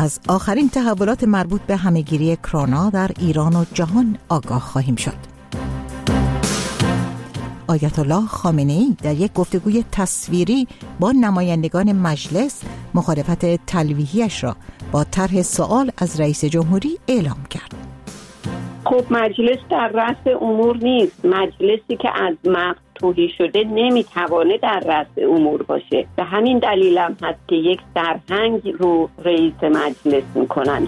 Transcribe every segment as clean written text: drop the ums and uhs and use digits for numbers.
از آخرین تحولات مربوط به همهگیری کرونا در ایران و جهان آگاه خواهیم شد. آیت الله خامنه‌ای در یک گفتگوی تصویری با نمایندگان مجلس مخالفت تلویحیش را با طرح سوال از رئیس جمهوری اعلام کرد. خب مجلس در رأس امور نیست. مجلسی که از مغز توهی شده نمیتوانه در رأس امور باشه. به همین دلیل هم هست که یک سرهنگ رو رئیس مجلس میکنن.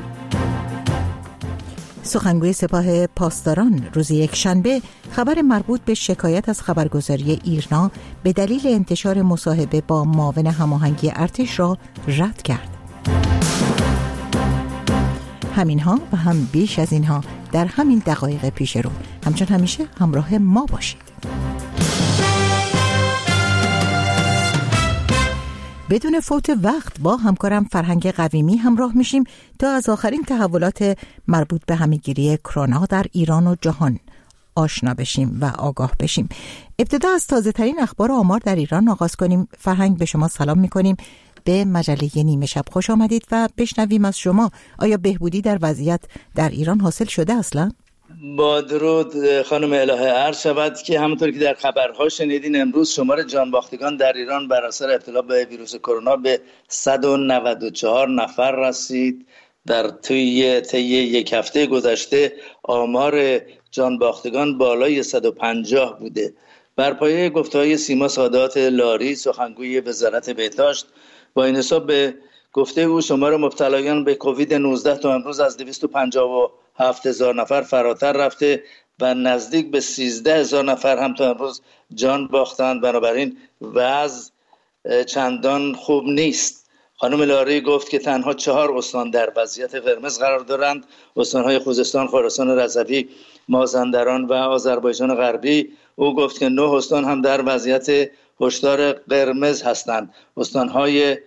سخنگوی سپاه پاسداران روز یکشنبه خبر مربوط به شکایت از خبرگزاری ایرنا به دلیل انتشار مصاحبه با معاون هماهنگی ارتش را رد کرد. همینها و هم بیش از اینها در همین دقایق پیش رو. همچون همیشه همراه ما باشید. بدون فوت وقت با همکارم فرهنگ قویمی همراه میشیم تا از آخرین تحولات مربوط به همهگیری کرونا در ایران و جهان آشنا بشیم و آگاه بشیم. ابتدا از تازه ترین اخبار و آمار در ایران آغاز کنیم. فرهنگ، به شما سلام میکنیم. به مجله نیمه شب خوش آمدید و بشنویم از شما آیا بهبودی در وضعیت در ایران حاصل شده اصلا؟ با درود خانم الهه، عرض شود که همونطور که در خبرها شنیدین امروز شمار جانباختگان در ایران بر اثر ابتلا به ویروس کرونا به 194 نفر رسید. در طی یک هفته گذشته آمار جانباختگان بالای 150 بوده. بر پایه گفته‌های سیما سادات لاری، سخنگوی وزارت بهداشت، با این حساب به گفته او شمار مبتلایان به کووید 19 تا امروز از 257,000 نفر فراتر رفته و نزدیک به 13,000 نفر هم تا امروز جان باختند. بنابراین وضع چندان خوب نیست. خانم لاری گفت که تنها 4 استان در وضعیت قرمز قرار دارند: استان‌های خوزستان، خراسان رضوی، مازندران و آذربایجان غربی. او گفت که 9 استان هم در وضعیت هشدار قرمز هستند. استان‌های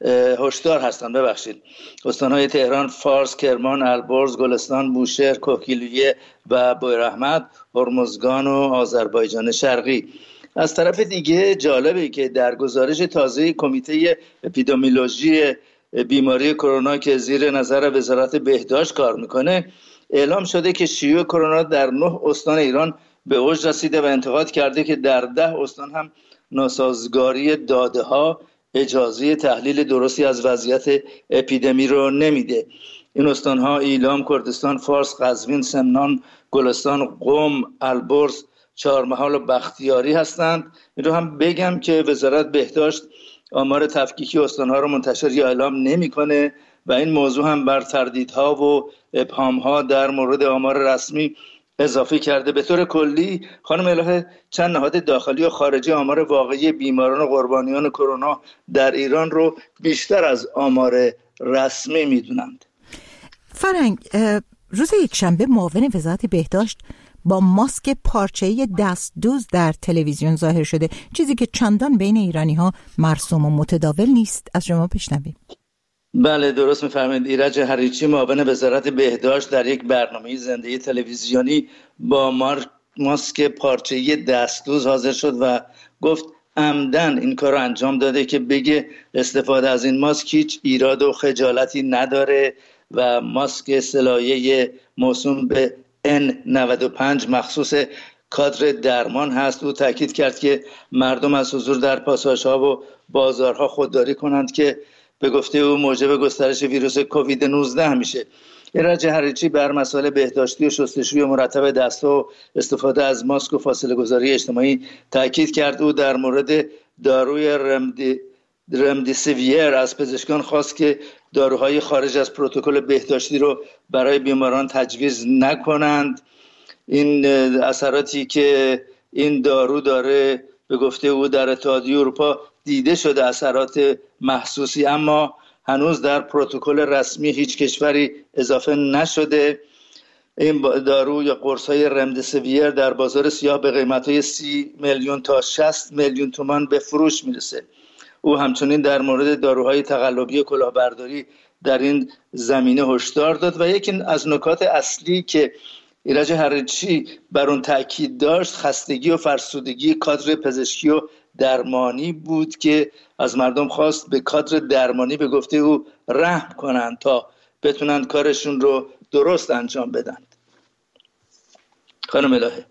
تهران، فارس، کرمان، البرز، گلستان، بوشهر، کوکیلویه و بویراحمد، هرمزگان و آذربایجان شرقی. از طرف دیگه جالبه که در گزارش تازه کمیته اپیدمیولوژی بیماری کرونا که زیر نظر وزارت بهداشت کار میکنه اعلام شده که شیوع کرونا در 9 استان ایران به اوج رسیده و انتقاد کرده که در 10 استان هم ناسازگاری داده ها اجازه تحلیل درستی از وضعیت اپیدمی رو نمیده. این استان‌ها ایلام، کردستان، فارس، قزوین، سمنان، گلستان، قم، البرز، چهارمحال و بختیاری هستند. این رو هم بگم که وزارت بهداشت آمار تفکیکی استان‌ها رو منتشر یا اعلام نمی‌کنه و این موضوع هم بر تردیدها و ابهام‌ها در مورد آمار رسمی اضافه کرده. به طور کلی خانم الهه، چند نهاد داخلی و خارجی آمار واقعی بیماران و قربانیان کرونا در ایران رو بیشتر از آمار رسمی میدونند. فرهنگ، روز یکشنبه معاون وزارت بهداشت با ماسک پارچه‌ای دستدوز در تلویزیون ظاهر شده، چیزی که چندان بین ایرانی‌ها مرسوم و متداول نیست. از شما بشنویم. بله، درست می‌فرمایید. ایرج هریچی، معاون وزارت بهداشت، در یک برنامه زنده تلویزیونی با ماسک پارچه‌ای دستدوز حاضر شد و گفت عمدن این کار رو انجام داده که بگه استفاده از این ماسک هیچ ایراد و خجالتی نداره و ماسک سلایه موسوم به N95 مخصوص کادر درمان هست. او تاکید کرد که مردم از حضور در پاساژها و بازارها خودداری کنند که به گفته او موجب گسترش ویروس کووید 19 میشه. ایرج هریچی بر مسائل بهداشتی و شستشوی مرتب دست‌ها و استفاده از ماسک و فاصله گذاری اجتماعی تاکید کرد. او در مورد داروی رمدیسیویر از پزشکان خواست که داروهای خارج از پروتکل بهداشتی رو برای بیماران تجویز نکنند. این اثراتی که این دارو داره به گفته او در اتحادیه اروپا دیده شده اثرات محسوسی، اما هنوز در پروتکل رسمی هیچ کشوری اضافه نشده. این دارو یا قرص‌های رمدیسیویر در بازار سیاه به قیمت‌های 30 میلیون تا 60 میلیون تومان به فروش میرسه. او همچنین در مورد داروهای تقلبی و کلاهبرداری در این زمینه هشدار داد و یکی از نکات اصلی که ایرج هریچی بر اون تاکید داشت خستگی و فرسودگی کادر پزشکی و درمانی بود که از مردم خواست به کادر درمانی به گفته او رحم کنند تا بتونن کارشون رو درست انجام بدن. خانم الهه.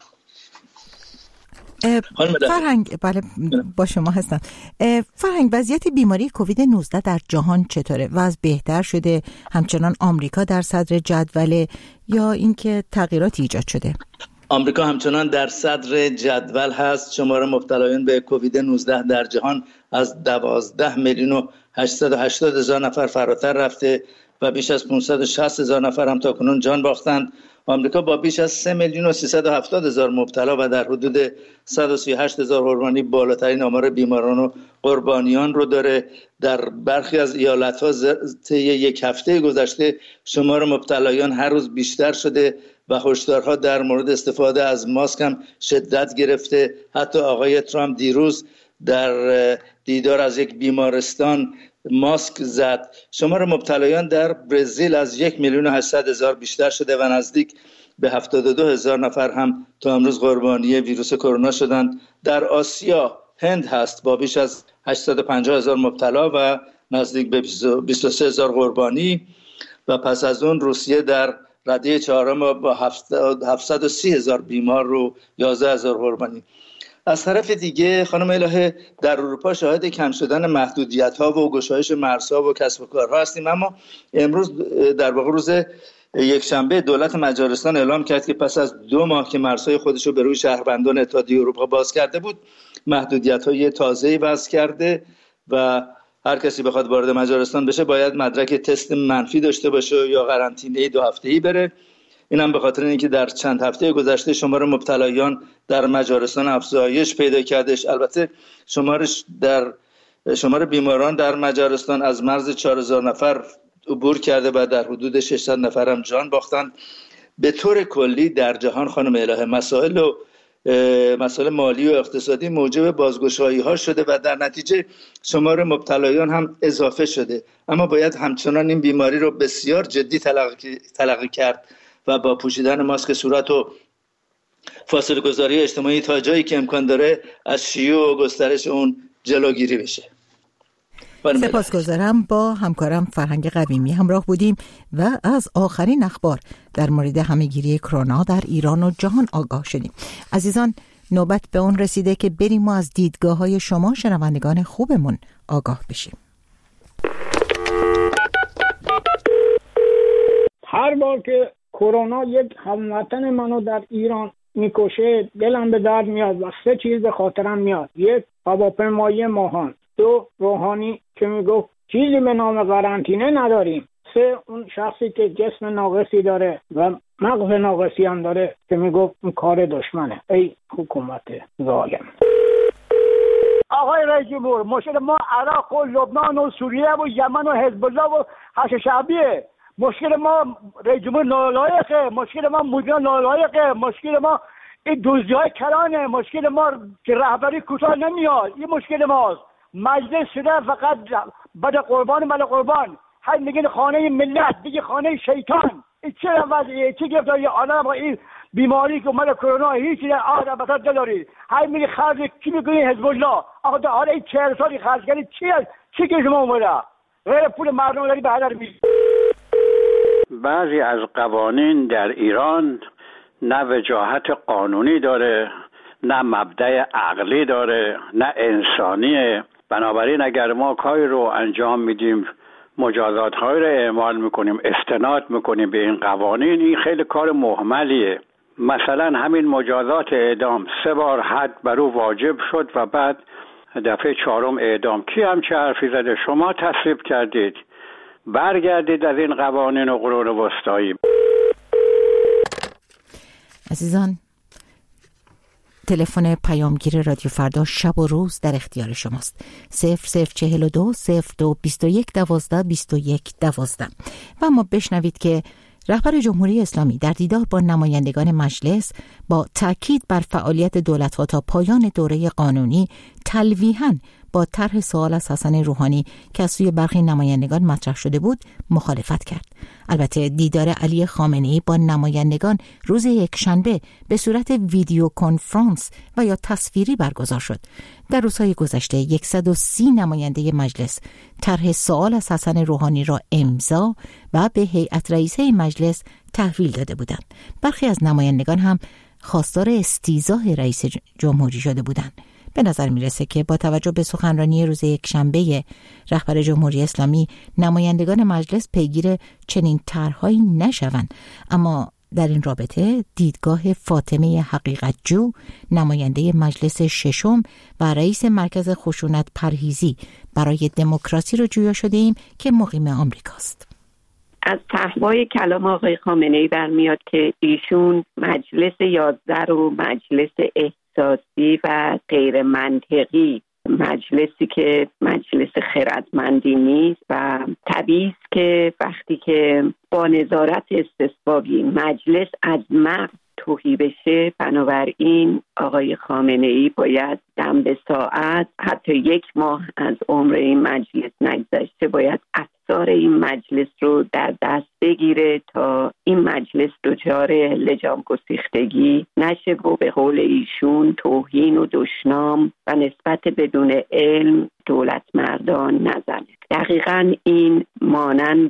فرهنگ، بله با شما هستم. فرهنگ، وضعیت بیماری کووید 19 در جهان چطوره؟ وضع بهتر شده؟ همچنان آمریکا در صدر جدوله یا اینکه تغییراتی ایجاد شده؟ آمریکا همچنان در صدر جدول هست. شمار مبتلایان به کووید 19 در جهان از 12,880,000 نفر فراتر رفته و بیش از 560,000 نفر هم تاکنون جان باختند. آمریکا با بیش از 3,370,000 مبتلا و در حدود 138,000 قربانی بالاترین آمار بیماران و قربانیان رو داره. در برخی از ایالت‌ها طی یک هفته گذشته شمار مبتلایان هر روز بیشتر شده و هشدارها در مورد استفاده از ماسک هم شدت گرفته. حتی آقای ترامپ دیروز در دیدار از یک بیمارستان ماسک زد. شمار مبتلایان در برزیل از 1,800,000 بیشتر شده و نزدیک به 72,000 نفر هم تا امروز قربانی ویروس کرونا شدند. در آسیا هند هست با بیش از 850,000 مبتلا و نزدیک به 23,000 قربانی و پس از اون روسیه در رده چهارم با 730,000 بیمار رو 11,000 قربانی. از طرف دیگه خانم الهه، در اروپا شاهد کم شدن محدودیت‌ها و گشایش مرزها و کسب و کارها هستیم، اما امروز در واقع روز یکشنبه دولت مجارستان اعلام کرد که پس از 2 ماه که مرزهای خودش رو به روی شهروندان اتحادیه اروپا باز کرده بود، محدودیت‌های تازه‌ای وضع کرده و هر کسی بخواد وارد مجارستان بشه باید مدرک تست منفی داشته باشه یا قرنطینه 2 هفته‌ای بره. این هم به خاطر اینکه در چند هفته گذشته شمار مبتلایان در مجارستان افزایش پیدا کردش. البته شمار بیماران در مجارستان از مرز 4,000 نفر عبور کرده و در حدود 600 نفر هم جان باختند. به طور کلی در جهان خانم الهه مسائل مالی و اقتصادی موجب بازگشایی ها شده و در نتیجه شمار مبتلایان هم اضافه شده، اما باید همچنان این بیماری رو بسیار جدی تلقی کرد و با پوشیدن ماسک صورت و فاصله گذاری اجتماعی تا جایی که امکان داره از شیوع و گسترش اون جلوگیری بشه. سپاسگزارم. با همکارم فرهنگ قویمی همراه بودیم و از آخرین اخبار در مورد همهگیری کرونا در ایران و جهان آگاه شدیم. عزیزان، نوبت به اون رسیده که بریم و از دیدگاه‌های شما شنوندگان خوبمون آگاه بشیم. هر بار که کرونا یک هموطن منو در ایران میکشه دلم به درد میاد و 3 چیز به خاطرم میاد. 1 هواپیمایی ماهان، 2 روحانی که میگفت چیزی به نام قرنطینه نداریم، 3 اون شخصی که جسم ناقصی داره و مغز ناقصی هم داره که میگفت این کار دشمنه. ای حکومت ظالم. آقای رئیس جمهور، مشکل ما عراق و لبنان و سوریه و یمن و حزب الله و حشد شعبیه. مشکل ما رئیس جمهور نالایقه، مشکل ما مدیر نالایقه، مشکل ما این دزدی‌های کرانه، مشکل ما که رهبری کوتاه نمیاد. این مشکل ماست. مجلس شده فقط بد قربان مال قربان. هر میگن خانه ملت، دیگه خانه شیطان. این چه وضعیه؟ چه گفتاری آدم با این بیماری که مال کرونا هیچ آدم بسات ندارید. هر میگه خرج کی میگه حزب الله. آخه حالا این 40 سالی خرج کردی چی که شما اومده؟ غیر پول مردم داری به هدر می‌ریزی. بعضی از قوانین در ایران نه وجاهت قانونی داره، نه مبدأ عقلی داره، نه انسانیه. بنابراین اگر ما کاری رو انجام میدیم، مجازات های رو اعمال میکنیم، استناد میکنیم به این قوانین، این خیلی کار مهملیه. مثلا همین مجازات اعدام 3 بار حد بر او واجب شد و بعد دفعه 4م اعدام. کی هم چه حرفی زده؟ شما تصویب کردید. برگردید از این قوانین و قرون وسطایی. عزیزان، تلفن پیامگیر رادیو فردا شب و روز در اختیار شماست. 0042 02 21 12 21 12. و ما بشنوید که رهبر جمهوری اسلامی در دیدار با نمایندگان مجلس با تاکید بر فعالیت دولت‌ها تا پایان دوره قانونی تلویحاً با طرح سوال از حسن روحانی که از سوی برخی نمایندگان مطرح شده بود مخالفت کرد. البته دیدار علی خامنه‌ای با نمایندگان روز یکشنبه به صورت ویدیو کنفرانس و یا تصویری برگزار شد. در روزهای گذشته 130 نماینده مجلس طرح سوال از حسن روحانی را امضا و به هیئت رئیسه مجلس تحویل داده بودند. برخی از نمایندگان هم خواستار استیضاح رئیس جمهوری شده بودند. به نظر میرسه که با توجه به سخنرانی روز یکشنبه رهبر جمهوری اسلامی نمایندگان مجلس پیگیر چنین طرحهایی نشوند، اما در این رابطه دیدگاه فاطمه حقیقتجو نماینده مجلس ششم و رئیس مرکز خشونت پرهیزی برای دموکراسی رو جویا شده ایم که مقیم آمریکاست. از فحوای کلام آقای خامنه‌ای برمیاد که ایشون مجلس 11 رو مجلس احساسی و غیر منطقی، مجلسی که مجلس خردمندی نیست و طبیعی است که وقتی که با نظارت استصوابی مجلس از مغز تهی بشه، بنابراین آقای خامنه‌ای باید دم به ساعت، حتی 1 ماه از عمر این مجلس نگذشته، باید افسار این مجلس رو در دست بگیره تا این مجلس دچار لجام گسیختگی نشه و به قول ایشون توهین و دشنام و نسبت بدون علم دولت مردان نزنه. دقیقاً این مانند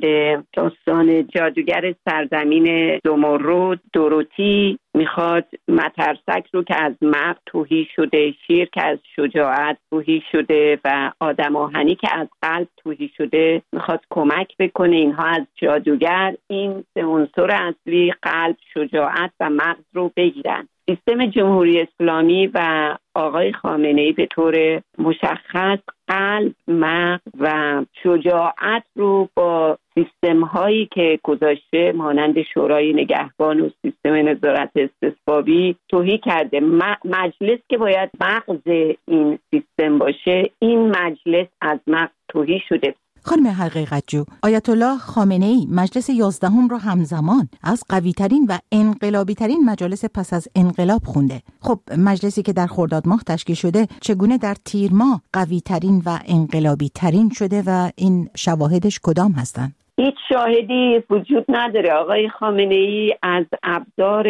داستان جادوگر سرزمین زمرد، دوروتی میخواد مترسک رو که از مغز تهی شده، شیر که از شجاعت تهی شده و آدم آهنی که از قلب تهی شده میخواد کمک بکنه اینها از جادوگر این 3 عنصر اصلی قلب، شجاعت و مغز رو بگیرن. سیستم جمهوری اسلامی و آقای خامنه‌ای به طور مشخص قلب، مغز و شجاعت رو با سیستم هایی که گذاشته مانند شورای نگهبان و سیستم نظارت استصوابی تهی کرده. مجلس که باید مغز این سیستم باشه، این مجلس از مغز تهی شده. خانم حقیقتجو، آیت الله خامنه‌ای مجلس 11 را همزمان از قوی‌ترین و انقلابی‌ترین مجالس پس از انقلاب خونده. خب مجلسی که در خرداد ماه تشکیل شده چگونه در تیر ماه قوی‌ترین و انقلابی‌ترین شده و این شواهدش کدام هستند؟ هیچ شاهدی وجود نداره. آقای خامنه‌ای از ابزار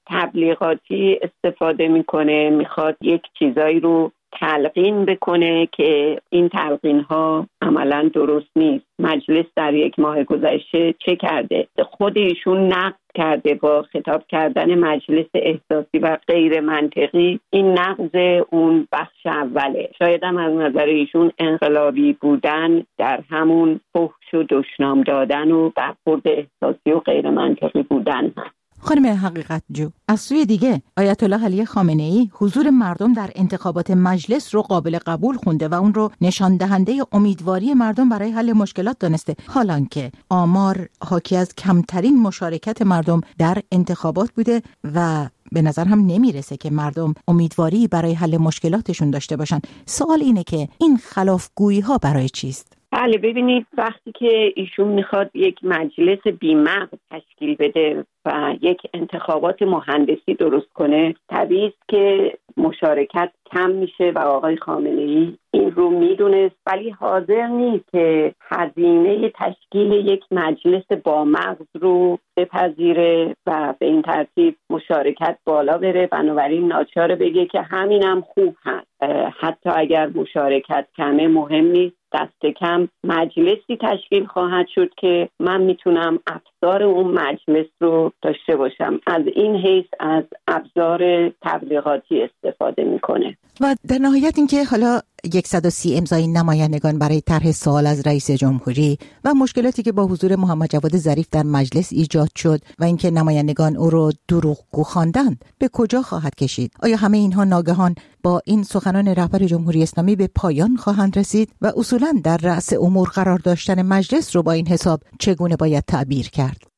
تبلیغاتی استفاده میکنه، میخواد یک چیزایی رو تلقین بکنه که این تلقین ها عملا درست نیست. مجلس در 1 ماه گذشته چه کرده؟ خود ایشون نقد کرده با خطاب کردن مجلس احساسی و غیر منطقی. این نقض اون بخش اوله. شاید هم از نظر ایشون انقلابی بودن در همون فحش و دشنام دادن و برخورد احساسی و غیر منطقی بودن هست. خانم حقیقتجو، از سوی دیگه آیت الله علی خامنه‌ای حضور مردم در انتخابات مجلس رو قابل قبول خونده و اون رو نشان دهنده امیدواری مردم برای حل مشکلات دانسته، حالان که آمار حاکی از کمترین مشارکت مردم در انتخابات بوده و به نظر هم نمیرسه که مردم امیدواری برای حل مشکلاتشون داشته باشن. سوال اینه که این خلافگویی ها برای چیست؟ بله، ببینید وقتی که ایشون میخواد یک مجلس بی‌مغز تشکیل بده و یک انتخابات مهندسی درست کنه، طبیعی است که مشارکت کم میشه و آقای خامنه‌ای این رو میدونست، ولی حاضر نیست که هزینه تشکیل یک مجلس با مغز رو بپذیره و به این ترتیب مشارکت بالا بره. بنابراین ناچار بگه که همینم خوب هست، حتی اگر مشارکت کمه مهم نیست، دست کم مجلسی تشکیل خواهد شد که من میتونم ابزار اون مجلس رو داشته باشم. از این حیث از ابزار تبلیغاتی استفاده میکنه. و در نهایت اینکه حالا 130 امضای نمایندگان برای طرح سوال از رئیس جمهوری و مشکلاتی که با حضور محمد جواد ظریف در مجلس ایجاد شد و اینکه نمایندگان او رو دروغگو خواندند به کجا خواهد کشید؟ آیا همه اینها ناگهان با این سخنان رهبر جمهوری اسلامی به پایان خواهند رسید و اصولاً در رأس امور قرار داشتن مجلس رو با این حساب چگونه باید تعبیر کرد؟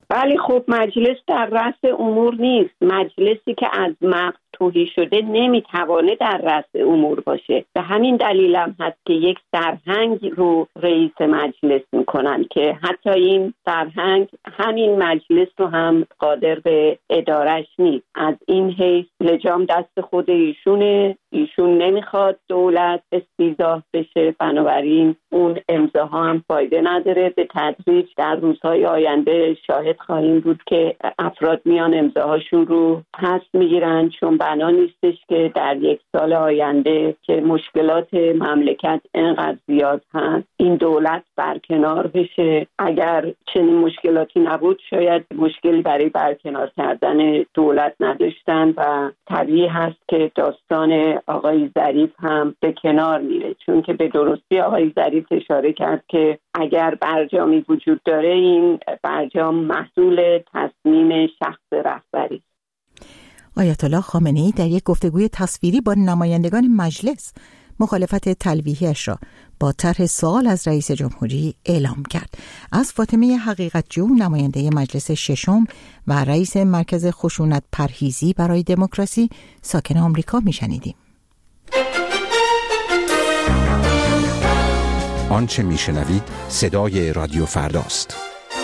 ولی خب مجلس در رأس امور نیست. مجلسی که از مقت تهی شده نمیتوانه در رأس امور باشه. به همین دلیل هم هست که یک سرهنگ رو رئیس مجلس میکنن که حتی این سرهنگ همین مجلس رو هم قادر به ادارش نیست. از این حیث لجام دست خود ایشونه. ایشون نمیخواد دولت استیضاح بشه، بنابراین اون امضاها هم فایده نداره. به تدریج در روزهای آینده شاهد خواهیم بود که افراد میان امضاهاشون رو پس میگیرن، چون بنا نیستش که در یک سال آینده که مشکلات مملکت انقدر زیاد هست این دولت برکنار بشه. اگر چنین مشکلاتی نبود شاید مشکلی برای برکنار کردن دولت نداشتن و طبیعی هست که داستان آقای ظریف هم به کنار میره، چون که به درستی آقای ظریف اشاره کرد که اگر برجامی وجود داره این برجام محصول تصمیم شخص رهبری. آیت الله خامنه‌ای در یک گفتگوی تصویری با نمایندگان مجلس مخالفت تلویحی‌اش را با طرح سوال از رئیس جمهوری اعلام کرد. از فاطمه حقیقتجو نماینده مجلس ششم و رئیس مرکز خشونت پرهیزی برای دموکراسی ساکن آمریکا میشنیدیم. آنچه میشنوید صدای رادیو فرداست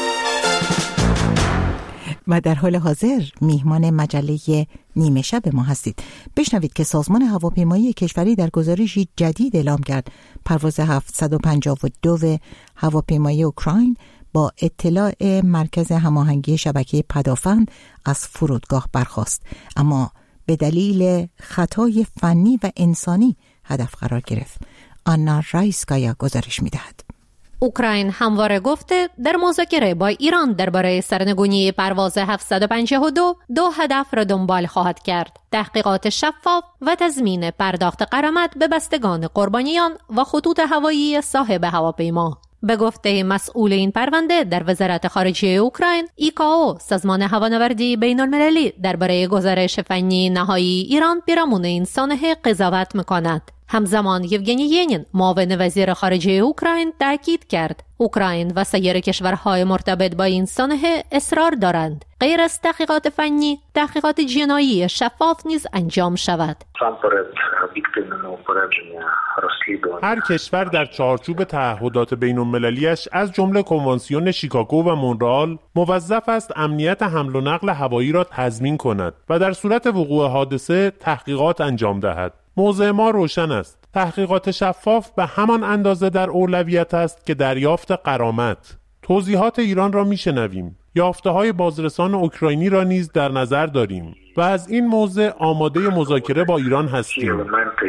و در حال حاضر میهمان مجله نیمه شب ما هستید. بشنوید که سازمان هواپیمایی کشوری در گزارشی جدید اعلام کرد پرواز 752 هواپیمایی اوکراین با اطلاع مرکز هماهنگی شبکه پدافند از فرودگاه برخاست، اما به دلیل خطای فنی و انسانی هدف قرار گرفت. آنا رایسکایا گزارش میدهد. اوکراین همواره گفته در مذاکره با ایران درباره سرنگونی پرواز 752 دو هدف را دنبال خواهد کرد: تحقیقات شفاف و تضمین پرداخت غرامت به بستگان قربانیان و خطوط هوایی صاحب هواپیما. به گفته مسئول این پرونده در وزارت خارجه اوکراین، ایکائو سازمان هوانوردی بین المللی درباره گزارش فنی نهایی ایران پیرامون این سانحه قضاوت می‌کند. همزمان یوگنی ینین معاون وزیر خارجه اوکراین تاکید کرد اوکراین و سایر کشورهای مرتبط با این سانحه اصرار دارند غیر از تحقیقات فنی، تحقیقات جنایی شفاف نیز انجام شود. هر کشور در چارچوب تعهدات بین‌المللی‌اش از جمله کنوانسیون شیکاگو و مونرال موظف است امنیت حمل و نقل هوایی را تضمین کند و در صورت وقوع حادثه تحقیقات انجام دهد. موضع ما روشن است. تحقیقات شفاف به همان اندازه در اولویت است که دریافت غرامت. توضیحات ایران را میشنویم. یافته‌های بازرسان اوکراینی را نیز در نظر داریم و از این موضع آماده مذاکره با ایران هستیم.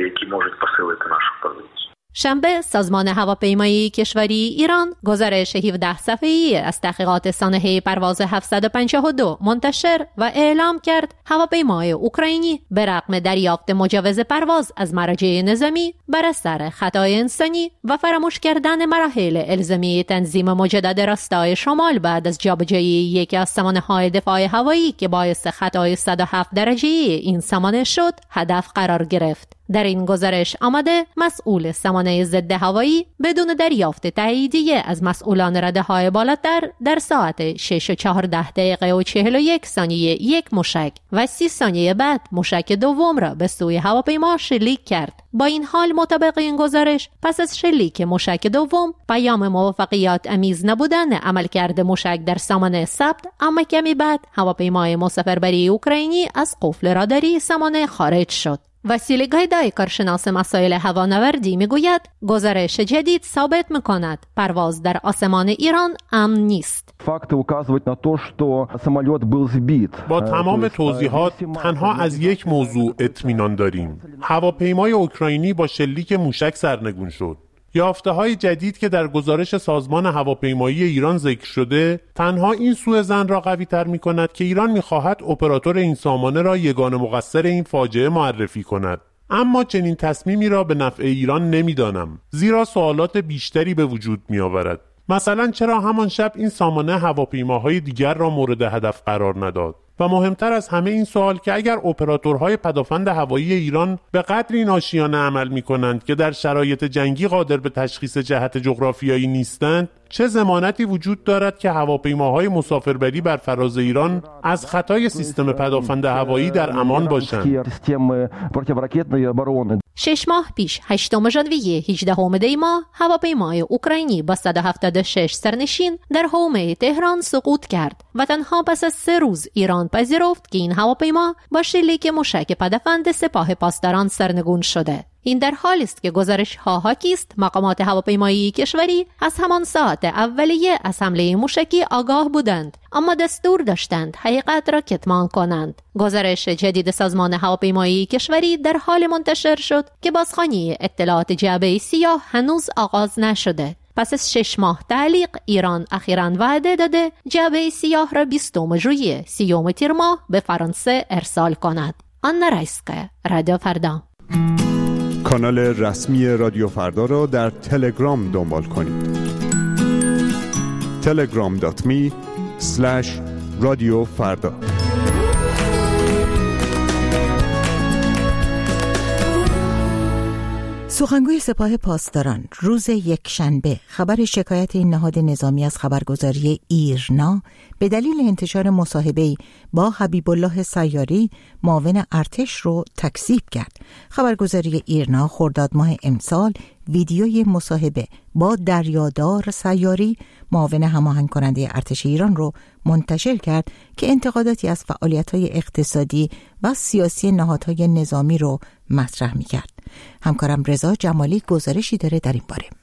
شنبه سازمان هواپیمایی کشوری ایران گزارش 17 صفحه‌ای از تحقیقات سانحه پرواز 752 منتشر و اعلام کرد هواپیمای اوکراینی به رغم دریافت مجوز پرواز از مراجع نظامی بر اثر خطای انسانی و فراموش کردن مراحل الزامی تنظیم مجدد راستای شمال بعد از جابجایی یکی از سامانه‌های دفاع هوایی که باعث خطای 107 درجه این سامانه شد هدف قرار گرفت. در این گزارش آمده مسئول سامانه ضد هوایی بدون دریافت تاییدیه از مسئولان رده‌های بالاتر در ساعت 6:14:41 یک مشک و 30 ثانیه بعد مشک دوم را به سوی هواپیما شلیک کرد. با این حال مطابق این گزارش پس از شلیک مشک دوم پیام موفقیت آمیز نبودن عملکرد مشک در سامانه ثبت، اما کمی بعد هواپیمای مسافربری اوکراینی از قفل راداری سامانه خارج شد. واسیلی گایدای کارشناس مسائل هوانوردی میگوید گزارش جدید ثابت میکند پرواز در آسمان ایران امن نیست. با تمام توضیحات تنها از یک موضوع اطمینان داریم: هواپیمای اوکراینی با شلیک موشک سرنگون شد. یافته‌های جدید که در گزارش سازمان هواپیمایی ایران ذکر شده تنها این سوء ظن را قوی‌تر می‌کند که ایران می‌خواهد اپراتور این سامانه را یگانه مقصر این فاجعه معرفی کند. اما چنین تصمیمی را به نفع ایران نمی‌دانم، زیرا سوالات بیشتری به وجود می‌آورد. مثلا چرا همان شب این سامانه هواپیماهای دیگر را مورد هدف قرار نداد؟ و مهمتر از همه این سوال که اگر اپراتورهای پدافند هوایی ایران به قدری ناشیانه عمل می‌کنند که در شرایط جنگی قادر به تشخیص جهت جغرافیایی نیستند، چه ضمانتی وجود دارد که هواپیماهای مسافربری بر فراز ایران از خطای سیستم پدافند هوایی در امان باشند؟ 6 ماه پیش 8 ژانویه 18 دی ماه هواپیمای اوکراینی با 176 سرنشین در حومه تهران سقوط کرد و تنها پس از 3 روز ایران پذیرفت که این هواپیما با شلیک موشک پدافند سپاه پاسداران سرنگون شده. این در حالی است که گزارش‌ها حاکی است مقامات هواپیمایی کشوری از همان ساعت اولیه از حمله موشکی آگاه بودند، اما دستور داشتند حقیقت را کتمان کنند. گزارش جدید سازمان هواپیمایی کشوری در حال منتشر شد که بازخوانی اطلاعات جعبه سیاه هنوز آغاز نشده. پس از 6 ماه تعلیق، ایران اخیراً وعده داده جعبه سیاه را 20 ژوئیه 30 تیر ماه به فرانسه ارسال کند. آنا رایسکه، رادیو فردا. کانال رسمی رادیو فردا را در تلگرام دنبال کنید. telegram.me/رادیو فردا. سخنگوی سپاه پاسداران روز یکشنبه خبر شکایت این نهاد نظامی از خبرگزاری ایرنا به دلیل انتشار مصاحبه‌ای با حبیب الله سیاری معاون ارتش رو تکذیب کرد. خبرگزاری ایرنا خرداد ماه امسال ویدیوی مصاحبه با دریادار سیاری معاون هماهنگ کننده ارتش ایران رو منتشر کرد که انتقاداتی از فعالیت‌های اقتصادی و سیاسی نهادهای نظامی رو مطرح می‌کرد. همکارم رضا جمالی گزارشی داره در این باره.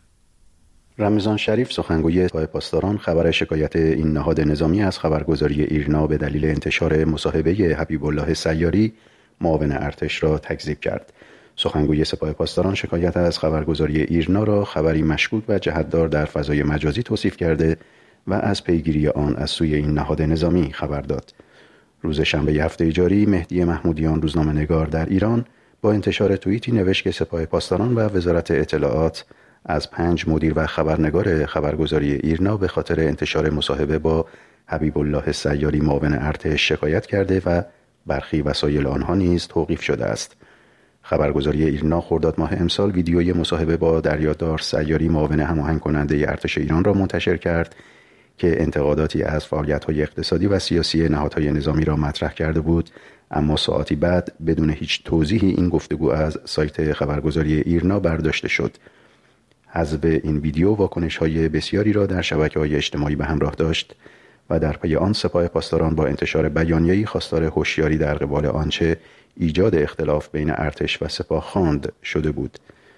رمضان شریف سخنگوی سپاه پاسداران خبر شکایت این نهاد نظامی از خبرگزاری ایرنا به دلیل انتشار مصاحبه حبیب الله سیاری معاون ارتش را تکذیب کرد. سخنگوی سپاه پاسداران شکایت از خبرگزاری ایرنا را خبری مشکوک و جهت‌دار در فضای مجازی توصیف کرده و از پیگیری آن از سوی این نهاد نظامی خبر داد. روز شنبه هفته جاری مهدی محمودیان روزنامه‌نگار در ایران با انتشار توییتی نوشت که سپاه پاسداران و وزارت اطلاعات از 5 مدیر و خبرنگار خبرگزاری ایرنا به خاطر انتشار مصاحبه با حبیب الله سیاری معاون ارتش شکایت کرده و برخی وسایل آنها نیز توقیف شده است. خبرگزاری ایرنا خرداد ماه امسال ویدیوی مصاحبه با دریادار سیاری معاون هماهنگ کننده ارتش ایران را منتشر کرد که انتقاداتی از فعالیت‌های اقتصادی و سیاسی نهادهای نظامی را مطرح کرده بود، اما ساعتی بعد بدون هیچ توضیحی این گفتگو از سایت خبرگزاری ایرنا برداشته شد. حذف این ویدیو واکنش‌های بسیاری را در شبکه‌های اجتماعی به همراه داشت و در پی آن سپاه پاسداران با انتشار بیانیه‌ای خواستار هوشیاری در قبال آنچه ایجاد اختلاف بین ارتش و سپاه خواند شده بود.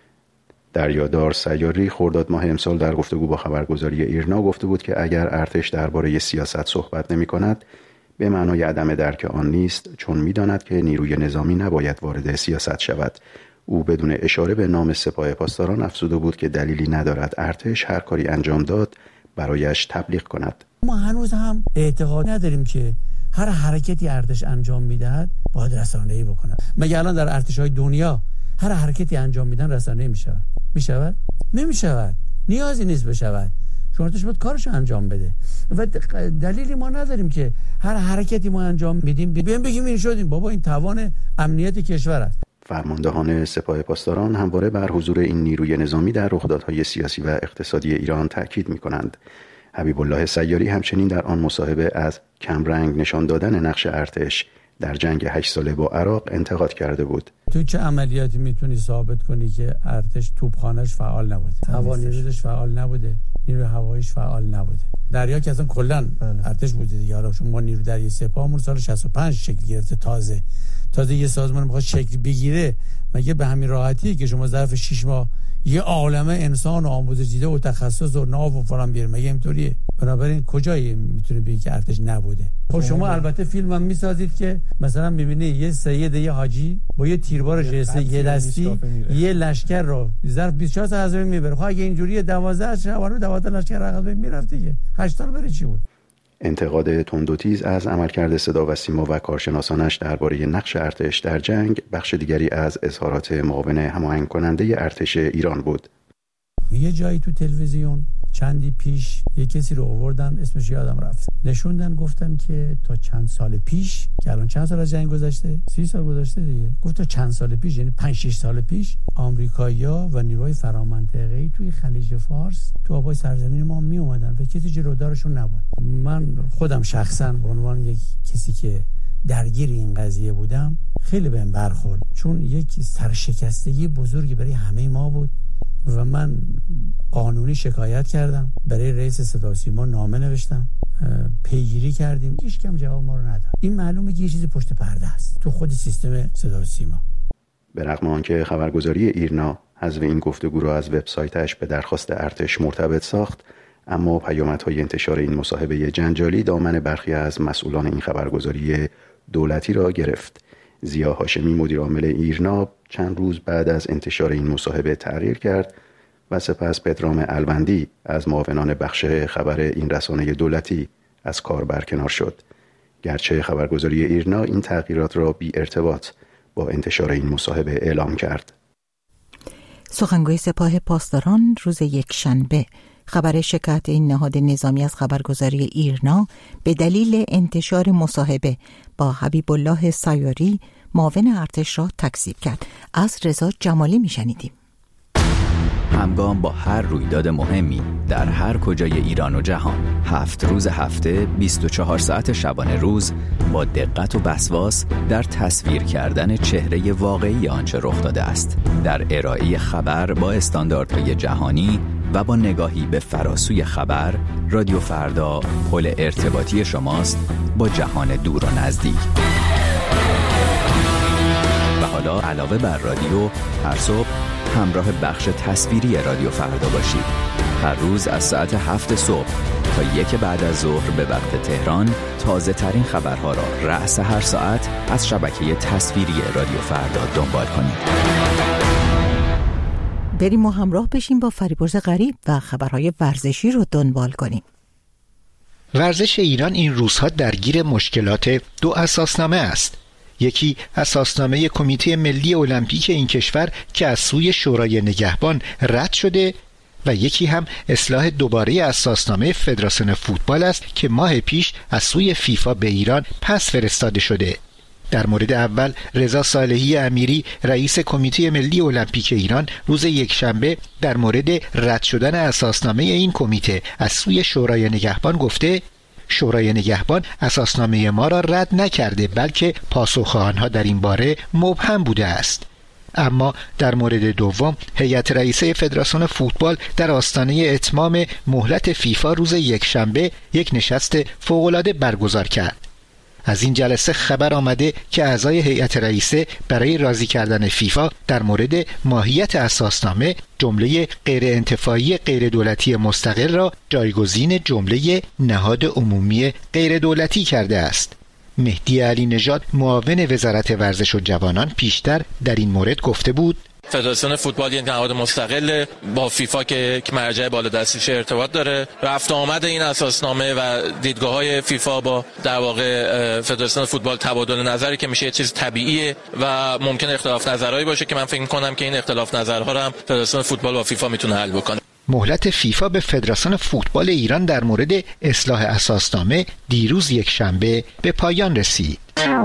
دریادار سیاری خرداد ماه امسال در گفتگو با خبرگزاری ایرنا گفته بود که اگر ارتش درباره سیاست صحبت نمی‌کند به معنای عدم درک آن نیست، چون می‌داند که نیروی نظامی نباید وارد سیاست شود. او بدون اشاره به نام سپاه پاسداران افزوده بود که دلیلی ندارد ارتش هر کاری انجام داد برایش تبلیغ کند. ما هنوز هم اعتقاد نداریم که هر حرکتی ارتش انجام میدهد باید رسانه‌ای بکند. مگه الان در ارتش‌های دنیا هر حرکتی انجام میدن رسانه‌ای میشود؟ نمیشود. نیازی نیست بشود. چون ارتش باید کارش انجام بده و دلیلی ما نداریم که هر حرکتی ما انجام میدیم بگیم این شدیم. بابا این توان امنیت کشور است. فرماندهان سپاه پاسداران همواره بر حضور این نیروی نظامی در رخدادهای سیاسی و اقتصادی ایران تاکید می‌کنند. حبیب الله سیاری همچنین در آن مصاحبه از کمرنگ نشان دادن نقش ارتش در جنگ 8 ساله با عراق انتقاد کرده بود. تو چه عملیاتی میتونی ثابت کنی که ارتش توپخانه‌اش فعال نبوده، هوانیروش فعال نبوده، نیروی هواییش فعال نبوده؟ دریا که اصلا کلا ارتش بوده دیگه. آره ما نیروی دریایی سپاهمون سال 65 شکل گرفته. تازه یه سازمان میخواد شکل بگیره، مگه به همین راحتی که شما ظرف 6 ماه یه عالمه انسان آموزش دیده و تخصص و ناو و فلان بیاره؟ مگه اینطوریه؟ بنابراین کجایی میتونه بگی که ارتش نبوده؟ خب شما البته فیلم هم میسازید که مثلا میبینی یه سید یه حاجی با یه تیربار جسه یه دستی یه لشکر رو ظرف 24 ساعت از بین میبره. خب اگه اینجوریه 12 شبانه 12 لشکر از بین میرفت دیگه. 8 سال بره چی بود؟ انتقاد تند و تیز از عملکرد صدا و سیما و کارشناسانش درباره نقش ارتش در جنگ بخش دیگری از اظهارات معاون هماهنگ کننده ارتش ایران بود. یه جایی تو تلویزیون چندی پیش یک کسی رو آوردن، اسمش یادم رفت، نشوندن گفتن که تا چند سال پیش، که الان چند سال از جنگ گذشته، 30 سال گذشته دیگه، گفت تا چند سال پیش، یعنی 5-6 سال پیش، آمریکایی‌ها و نیروهای فرامنطقه‌ای توی خلیج فارس تو آبای سرزمین ما می اومدن و کسی جلودارشون نبود. من خودم شخصا به عنوان یک کسی که درگیر این قضیه بودم خیلی بهم برخورد، چون یک سرشکستگی بزرگی برای همه ما بود و من قانونی شکایت کردم، برای رئیس صدا و سیما نامه نوشتم، پیگیری کردیم، هیچ کم جواب ما رو نداد. این معلومه که یه چیزی پشت پرده است تو خود سیستم صدا و سیما. به رغم آنکه خبرگزاری ایرنا حذف این گفتگو را از وبسایتش به درخواست ارتش مرتبط ساخت، اما پیامدهای انتشار این مصاحبه جنجالی دامن برخی از مسئولان این خبرگزاری دولتی را گرفت. ضیا هاشمی مدیرعامل ایرنا چند روز بعد از انتشار این مصاحبه تغییر کرد و سپس پدرام الوندی از معاونان بخش خبر این رسانه دولتی از کار برکنار شد. گرچه خبرگزاری ایرنا این تغییرات را بی ارتباط با انتشار این مصاحبه اعلام کرد. سخنگوی سپاه پاسداران روز یکشنبه خبر شکایت این نهاد نظامی از خبرگزاری ایرنا به دلیل انتشار مصاحبه با حبیب الله سیاری معاون ارتش را تکذیب کرد. از رضا جمالی میشنیدیم. همگام با هر رویداد مهمی در هر کجای ایران و جهان، 7 روز هفته 24 ساعت شبانه روز با دقت و وسواس در تصویر کردن چهره واقعی آنچه رخ داده است، در ارائه خبر با استانداردهای جهانی و با نگاهی به فراسوی خبر، رادیو فردا پل ارتباطی شماست با جهان دور و نزدیک. و حالا علاوه بر رادیو، هر صبح همراه بخش تصویری رادیو فردا باشید. هر روز از ساعت 7 صبح تا 1 بعد از ظهر به وقت تهران تازه ترین خبرها را رأس هر ساعت از شبکه تصویری رادیو فردا دنبال کنید. بریم و همراه بشیم با فریبرز غریب و خبرهای ورزشی رو دنبال کنیم. ورزش ایران این روزها درگیر مشکلات 2 اساسنامه است. یکی اساسنامه کمیته ملی المپیک این کشور که از سوی شورای نگهبان رد شده و یکی هم اصلاح دوباره اساسنامه فدراسیون فوتبال است که ماه پیش از سوی فیفا به ایران پس فرستاده شده. در مورد اول، رضا صالحی امیری رئیس کمیته ملی المپیک ایران روز یکشنبه در مورد رد شدن اساسنامه این کمیته از سوی شورای نگهبان گفته: شورای نگهبان اساسنامه ما را رد نکرده، بلکه پاسخ آنها در این باره مبهم بوده است. اما در مورد دوم، هیئت رئیسه فدراسیون فوتبال در آستانه اتمام مهلت فیفا روز یکشنبه یک نشست فوق‌العاده برگزار کرد. از این جلسه خبر آمده که اعضای هیئت رئیسه برای راضی کردن فیفا در مورد ماهیت اساسنامه جمله غیر انتفاعی غیر دولتی مستقل را جایگزین جمله نهاد عمومی غیر دولتی کرده است. مهدی علی نژاد معاون وزارت ورزش و جوانان پیشتر در این مورد گفته بود: فدراسیون فوتبال یک نهاد مستقل با فیفا که مرجع بالادستیش ارتباط داره. رفت و آمد این اساسنامه و دیدگاه‌های فیفا با در واقع فدراسیون فوتبال تبادل نظری که میشه یه چیز طبیعیه و ممکن اختلاف نظرهایی باشه که من فکر می‌کنم که این اختلاف نظرها رو هم فدراسیون فوتبال با فیفا میتونه حل بکنه. مهلت فیفا به فدراسیون فوتبال ایران در مورد اصلاح اساسنامه دیروز یکشنبه به پایان رسید.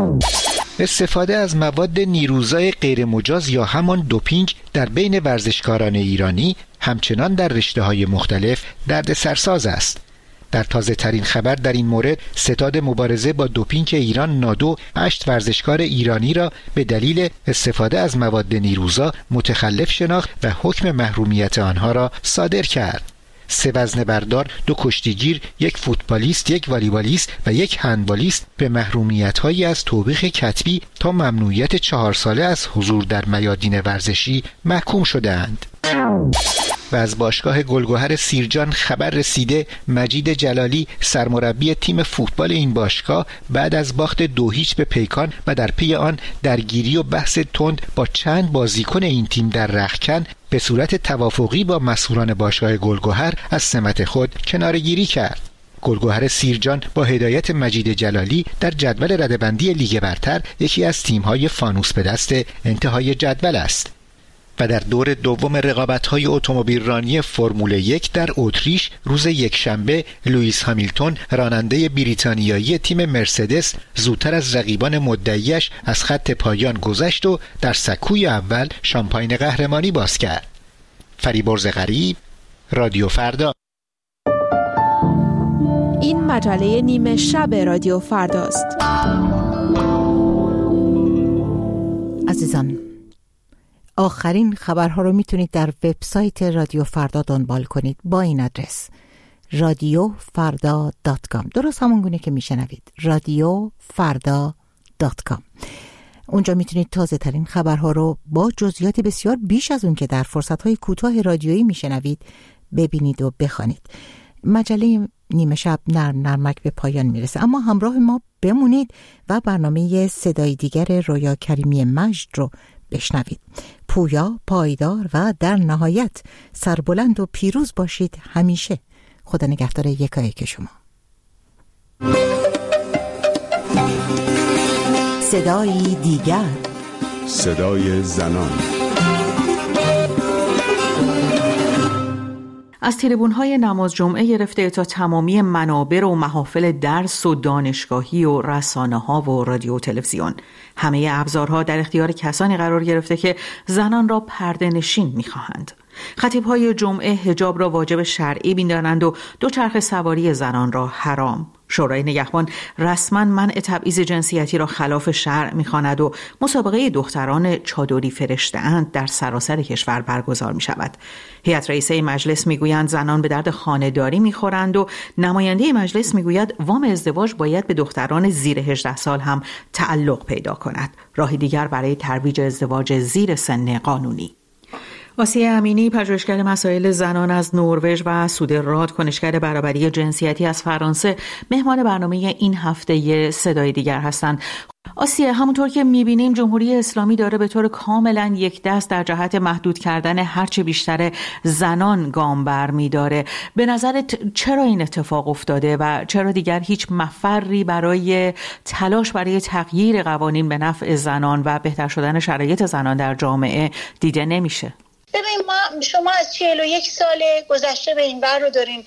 استفاده از مواد نیروزای غیر مجاز یا همان دوپینگ در بین ورزشکاران ایرانی همچنان در رشته‌های مختلف دردسرساز است. در تازه ترین خبر در این مورد، ستاد مبارزه با دوپینگ ایران نادو 8 ورزشکار ایرانی را به دلیل استفاده از مواد نیروزا متخلف شناخت و حکم محرومیت آنها را صادر کرد. 3 وزنه‌بردار، 2 کشتیگیر، 1 فوتبالیست، 1 والیبالیست و 1 هندبالیست به محرومیت‌هایی از توبیخ کتبی تا ممنوعیت 4 ساله از حضور در میادین ورزشی محکوم شده‌اند. و از باشگاه گلگهر سیرجان خبر رسیده مجید جلالی سرمربی تیم فوتبال این باشگاه بعد از باخت 2-0 به پیکان و در پی آن درگیری و بحث تند با چند بازیکن این تیم در رختکن به صورت توافقی با مسئولان باشگاه گلگهر از سمت خود کناره‌گیری کرد. گلگهر سیرجان با هدایت مجید جلالی در جدول رده‌بندی لیگ برتر یکی از تیم‌های فانوس به دست انتهای جدول است. و در دور دوم رقابت‌های اتومبیلرانی فرمول 1 در اتریش روز یکشنبه لوئیس هامیلتون راننده بریتانیایی تیم مرسدس زودتر از رقیبان مدعیش از خط پایان گذشت و در سکوی اول شامپاین قهرمانی باز کرد. فریبرز غریب، رادیو فردا. این مجله نیمه شب رادیو فرداست. عزیزان، آخرین خبرها رو میتونید در وبسایت رادیو فردا دنبال کنید با این آدرس radiofarda.com. درست همون گونه که میشنوید، radiofarda.com. اونجا میتونید تازه ترین خبرها رو با جزئیات بسیار بیش از اون که در فرصتهای کوتاه رادیویی میشنوید ببینید و بخوانید. مجله نیمه شب نرمک به پایان میرسه، اما همراه ما بمونید و برنامه صدای دیگر رویا کریمی مجد رو بشنوید. پویا، پایدار و در نهایت سربلند و پیروز باشید همیشه. خدا نگهدار یکایک شما. صدای دیگر، صدای زنان. از تریبون‌های نماز جمعه گرفته تا تمامی منابر و محافل درس و دانشگاهی و رسانه‌ها و رادیو و تلویزیون، همه ابزارها در اختیار کسانی قرار گرفته که زنان را پرده نشین می‌خواهند. خطیب‌های جمعه حجاب را واجب شرعی می‌دانند و دوچرخه سواری زنان را حرام. شورای نگهبان رسما منع تبعیض جنسیتی را خلاف شرع می‌خواند و مسابقه دختران چادری فرشته‌اند در سراسر کشور برگزار می‌شود. هیئت رئیسه مجلس می‌گویند زنان به درد خانه‌داری می‌خورند و نماینده مجلس می‌گوید وام ازدواج باید به دختران زیر 18 سال هم تعلق پیدا کند. راه دیگر برای ترویج ازدواج زیر سن قانونی. آسیه امینی، پژوهشگر مسائل زنان از نروژ و سودراد، کنشگر برابری جنسیتی از فرانسه، مهمان برنامه این هفته صدای دیگر هستند. آسیه، همونطور که میبینیم جمهوری اسلامی داره به طور کاملا یک دست در جهت محدود کردن هرچه بیشتر زنان گام برمی‌داره. به نظرت چرا این اتفاق افتاده و چرا دیگر هیچ مفری برای تلاش برای تغییر قوانین به نفع زنان و بهتر شدن شرایط زنان در جامعه دیده نمیشه؟ ببین، شما از 41 سال گذشته به این ور رو دارین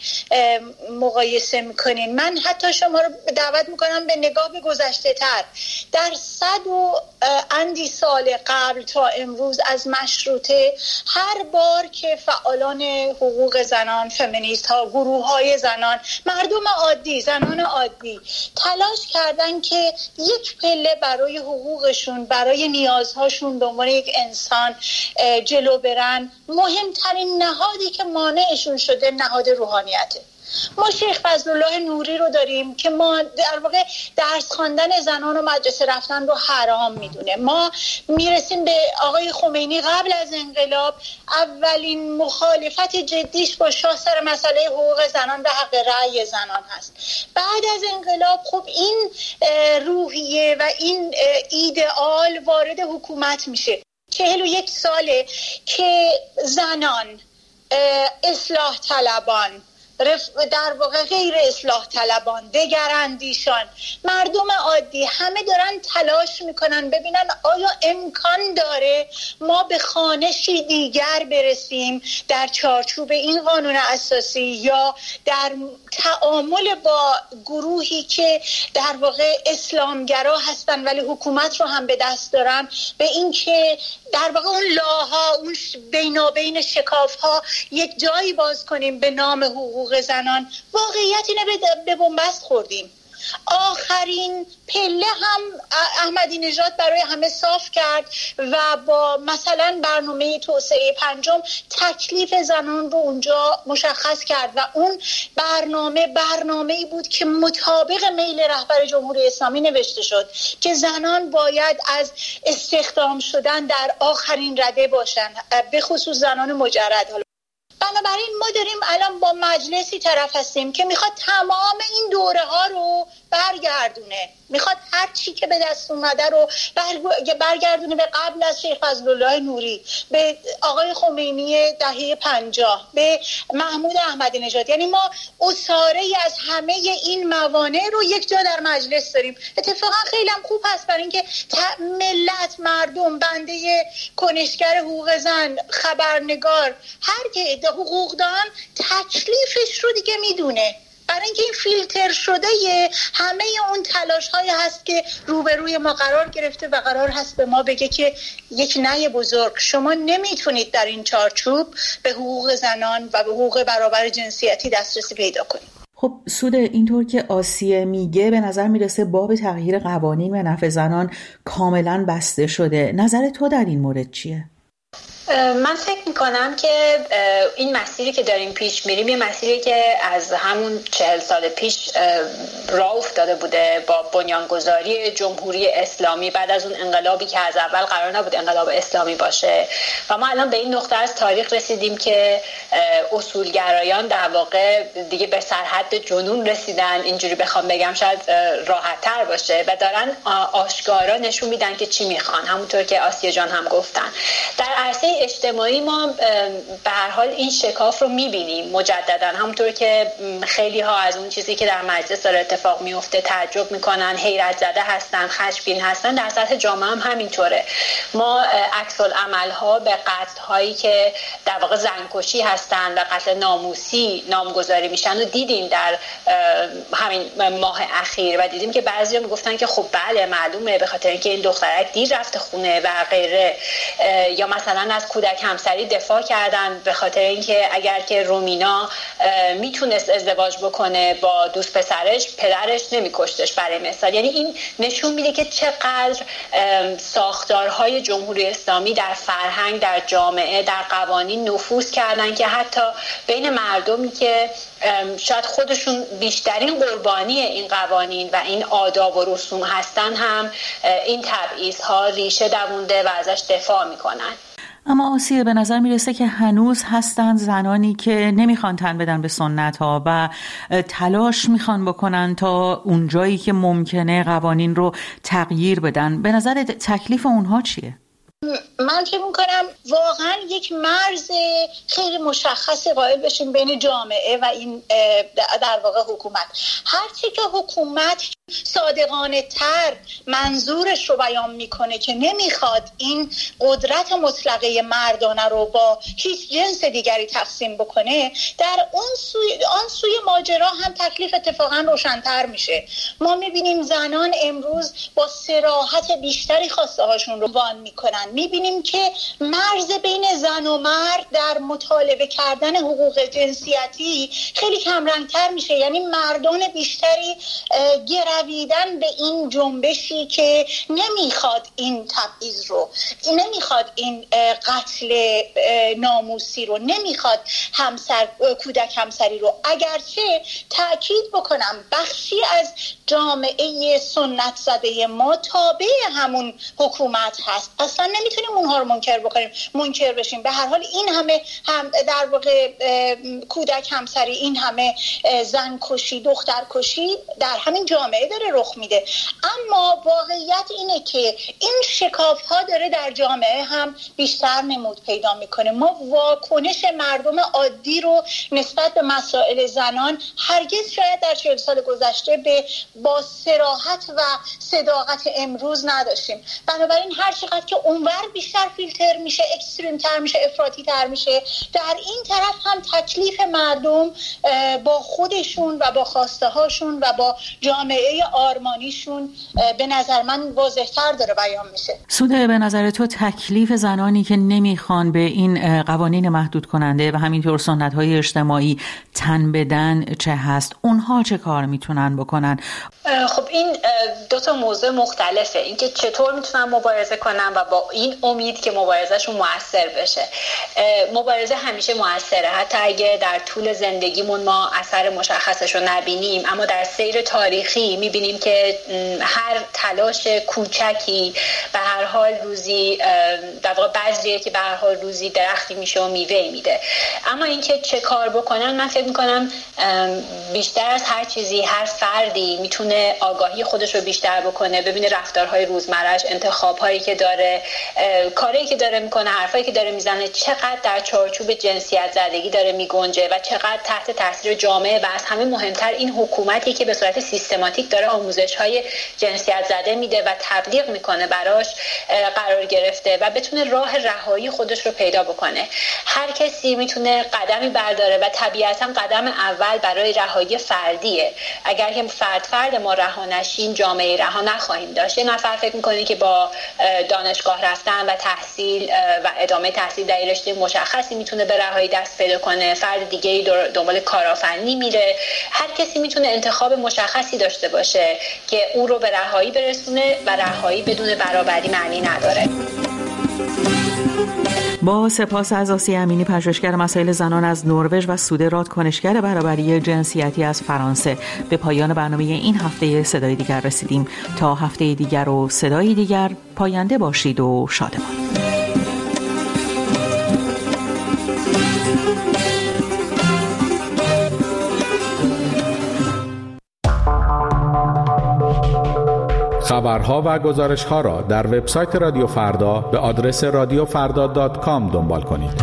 مقایسه میکنین. من حتی شما رو دعوت میکنم به نگاه به گذشته تر. در 100 و اندی سال قبل تا امروز از مشروطه، هر بار که فعالان حقوق زنان، فمینیست ها، گروه های زنان، مردم عادی، زنان عادی تلاش کردن که یک پله برای حقوقشون، برای نیازهاشون به عنوان یک انسان جلو برن، مهمترین نهادی که مانعشون شده نهاد روحانیته. ما شیخ فضلالله نوری رو داریم که ما در واقع درس خواندن زنان و مدرسه رفتن رو حرام میدونه. ما میرسیم به آقای خمینی قبل از انقلاب، اولین مخالفت جدیش با شاه سر مسئله حقوق زنان و حق رأی زنان هست. بعد از انقلاب خب این روحیه و این ایدئال وارد حکومت میشه. 41 ساله که زنان، اصلاح طلبان، در واقع غیر اصلاح طلبان، دگراندیشان، مردم عادی همه دارن تلاش میکنن ببینن آیا امکان داره ما به خوانشی دیگر برسیم در چارچوب این قانون اساسی یا در تعامل با گروهی که در واقع اسلامگرا هستن ولی حکومت رو هم به دست دارن، به این که در واقع اون لاها، اون بینابین شکافها یک جایی باز کنیم به نام حقوق زنان. واقعیت اینه به بنبست خوردیم. آخرین پله هم احمدی نژاد برای همه صاف کرد و با مثلا برنامه توسعه 5 تکلیف زنان رو اونجا مشخص کرد و اون برنامه‌ای بود که مطابق میل رهبر جمهوری اسلامی نوشته شد که زنان باید از استخدام شدن در آخرین رده باشن، به خصوص زنان مجرد. بنابراین ما داریم الان با مجلسی طرف هستیم که میخواد تمام این دوره ها رو برگردونه، میخواد هر چی که به دست اومده رو برگردونه به قبل از شیخ فضلالله نوری، به آقای خمینی دهه 50، به محمود احمدی نژاد. یعنی ما اساره از همه این موانع رو یک جا در مجلس داریم. اتفاقا خیلی هم خوب هست برای اینکه ملت، مردم، بنده کنشگر حقوق زن، خبرنگار، هر که حقوقدان تکلیفش رو دیگه میدونه، برای اینکه این فیلتر شده همه اون تلاش های هست که روبروی ما قرار گرفته و قرار هست به ما بگه که یک نه بزرگ، شما نمیتونید در این چارچوب به حقوق زنان و به حقوق برابر جنسیتی دسترسی پیدا کنید. خب سود، اینطور که آسیه میگه به نظر میرسه باب تغییر قوانین به نفع زنان کاملا بسته شده. نظر تو در این مورد چیه؟ من فکر میکنم که این مسیری که داریم پیش میریم یه مسیری که از همون 40 سال پیش راه افتاده بوده با بنیانگذاری جمهوری اسلامی بعد از اون انقلابی که از اول قرار نبود انقلاب اسلامی باشه و ما الان به این نقطه از تاریخ رسیدیم که اصولگرایان در واقع دیگه به سرحد جنون رسیدن، اینجوری بخوام بگم شاید راحت تر باشه و دارن آشکارا نشون میدن که چی میخوان، همونطور که آسیه جان هم گفتن. در عرصه اجتماعی ما به هر حال این شکاف رو میبینیم مجددا، همونطور که خیلی ها از اون چیزی که در مجلس داره اتفاق میفته تعجب میکنن، حیرت زده هستن، خشمگین هستن. در سطح جامعه هم همینطوره. ما عکس العمل ها به قتل هایی که در واقع زنکشی هستن و قتل ناموسی نامگذاری میشن و دیدیم در همین ماه اخیر و دیدیم که بعضیا میگفتن که خب بله معلومه به خاطر اینکه این دخترک دیر رفته خونه و غیره، یا مثلا از کودک همسری دفاع کردن به خاطر اینکه اگر که رومینا میتونست ازدواج بکنه با دوست پسرش، پدرش نمیکشتش برای مثال. یعنی این نشون میده که چقدر ساختارهای جمهوری اسلامی در فرهنگ، در جامعه، در قوانین نفوذ کردن که حتی بین مردمی که شاید خودشون بیشترین قربانی این قوانین و این آداب و رسوم هستن هم این تبعیض‌ها ریشه دوونده و ازش دفاع میکنن. اما آسیه، به نظر میرسه که هنوز هستن زنانی که نمیخوان تن بدن به سنت ها و تلاش میخوان بکنن تا اونجایی که ممکنه قوانین رو تغییر بدن. به نظر تکلیف اونها چیه؟ من فکر میکنم واقعا یک مرز خیلی مشخصی قائل بشیم بین جامعه و این در واقع حکومت. هرچی که حکومت صادقانه تر منظورش رو بیان میکنه که نمیخواد این قدرت مطلقه مردانه رو با هیچ جنس دیگری تقسیم بکنه، در آن سوی ماجرا هم تکلیف اتفاقا روشن‌تر میشه. ما میبینیم زنان امروز با صراحت بیشتری خواسته هاشون رو بیان میکنن. میبینیم که مرز بین زن و مرد در مطالبه کردن حقوق جنسیتی خیلی کمرنگتر میشه. یعنی مردان بیشتری گرویدن به این جنبشی که نمیخواد این تبعیض رو، نمیخواد این قتل ناموسی رو، نمیخواد کودک همسری رو. اگرچه تأکید بکنم بخشی از جامعه سنت زده ما تابع همون حکومت هست، اصلا نمیتونیم اونها رو منکر بشیم. به هر حال این همه هم در واقع کودک همسری، این همه زن کشی، دختر کشی در همین جامعه داره رخ میده. اما واقعیت اینه که این شکاف ها داره در جامعه هم بیشتر نمود پیدا میکنه. ما واکنش مردم عادی رو نسبت به مسائل زنان هرگز شاید در 40 سال گذشته با صراحت و صداقت امروز نداشتیم. بنابراین هر چقدر که اونور بیشتر فیلتر میشه، اکستریم تر میشه، افراطی تر میشه، در این طرف هم تکلیف مردم با خودشون و با خواسته هاشون و با جامعه آرمانیشون به نظر من واضح تر داره بیان میشه. سوده، به نظر تو تکلیف زنانی که نمیخوان به این قوانین محدود کننده و همینطور سنت های اجتماعی تن بدن چه هست؟ اونها چه کار میتونن بکنن؟ خب این دو تا موضوع مختلفه. اینکه چطور میتونن مبارزه کنن و با این امید که مبارزهشون موثر بشه. مبارزه همیشه موثره، حتی اگه در طول زندگیمون ما اثر مشخصش رو نبینیم، اما در سیر تاریخی میبینیم که هر تلاش کوچکی به هر حال روزی در واقع بذریه که به هر حال روزی درختی میشه و میوه میده. اما اینکه چه کار بکنن، من فکر میکنم بیشتر از هر چیزی هر فردی میتونه آگاهی خودش رو بیشتر بکنه، ببینه رفتارهای روزمره‌اش، انتخاب‌هایی که داره، کاری که داره میکنه، حرفایی که داره میزنه چقدر در چارچوب جنسیت زدگی داره میگنجه و چقدر تحت تاثیر جامعه و از همه مهمتر این حکومتی که به صورت سیستماتیک داره آموزش‌های جنسیت زده میده و تبلیغ میکنه براش قرار گرفته و بتونه راه رهایی خودش رو پیدا بکنه. هر کسی میتونه قدمی برداره و طبیعتاً قدم اول برای رهایی فردیه. اگر که فرد ما رها نشیم، جامعه رها نخواهیم داشت. یه نفر فکر میکنه که با دانشگاه رفتن و تحصیل و ادامه تحصیل در رشته مشخصی میتونه به رهایی دست پیدا کنه، فرد دیگه‌ای دنبال کارآفرینی میره. هر کسی میتونه انتخاب مشخصی داشته باشه که او رو به رهایی برسونه و رهایی بدون برابری معنی نداره. با سپاس از آسیه امینی، پژوهشگر مسائل زنان از نروژ و سوده راد، کنشگر برابری جنسیتی از فرانسه، به پایان برنامه این هفته صدای دیگر رسیدیم. تا هفته دیگر و صدای دیگر، پاینده باشید و شادمان. خبرها و گزارش‌ها را در وبسایت رادیو فردا به آدرس radiofarda.com دنبال کنید.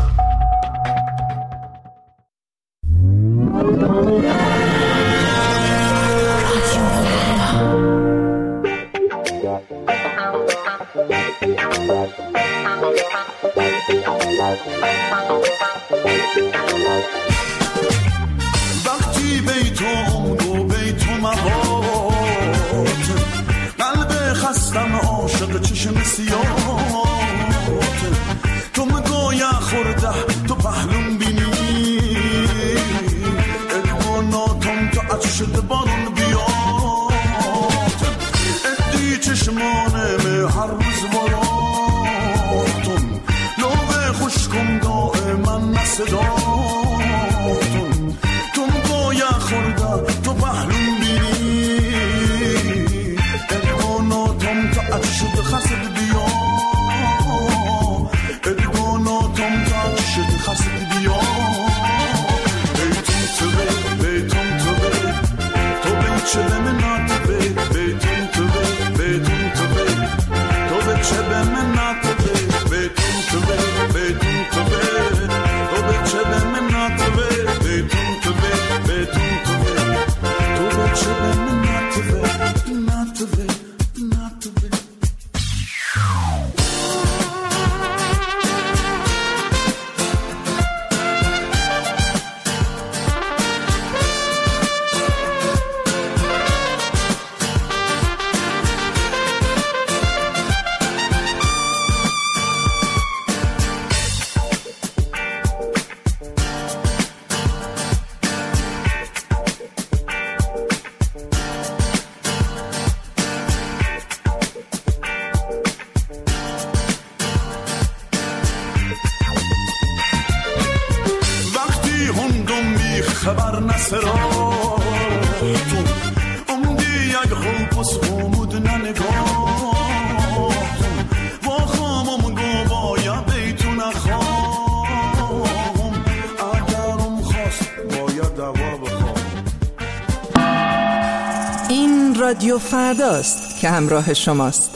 وقتی بیتم و بیتم خستم عاشق چشم سیاهت، تو مگویا خورده تو پهلوم بینی، ادواناتم تو عطر شده بارون بیاد، ادی چشمانم هر روز براتم، لوه خوشکم دائما نصداتم، تو مگویا خورده تو پهلوم بینی، شد خسد بیا، ادگاناتم تا شد خسد بیا، بیتون تو بیتون تو تو بیچه به من ناتبه، بیتون تو بیتون تو تو بیچه به من ناتبه، بیتون تو بیتون تو تو بیچه به من ناتبه، بیتون تو بیتون تو تو بیچه به من ناتبه، ناتبه ناتبه. خبر نسرا تو امدی یک خوبس خومود ننگاه و خامم گو باید بیتو نخوام، اگرم خواست باید دوا بخوام. این رادیو فرداست که همراه شماست.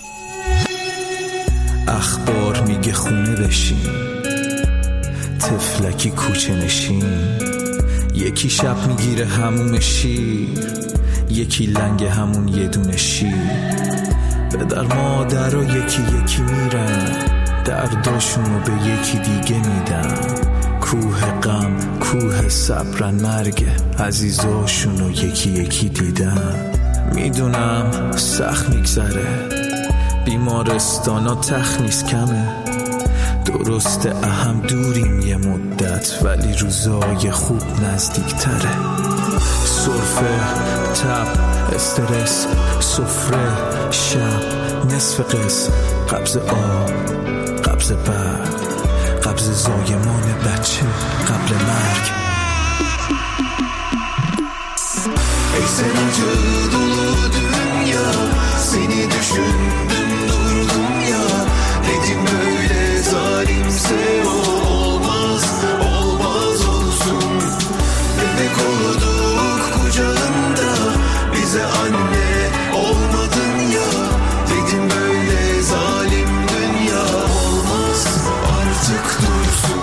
اخبار میگه خونه بشین، تفلکی کوچه نشین، یکی شب میگیره همون شیر، یکی لنگ همون یه دونه شیر، پدر مادر و یکی یکی میرن، درداشونو به یکی دیگه میدن، کوه غم کوه صبرن، مرگ عزیزاشونو یکی یکی دیدن. میدونم سخت میگذره، بیمارستانا تخت نیست کمه، درسته اهم دوریم یه مدت، ولی روزای خوب نزدیک تره. سرفه، تب، استرس، سفره، شب، نصف قسط قبض آب قبض برق قبض زایمان بچه قبل مرگ ای سنacı dolu dünya seni düşündüm durdum ya dedim böyle zalimse o olmaz olmaz olsun bebek olduk kucağında bize anne olmadın ya dedim böyle zalim dünya olmaz artık dursun.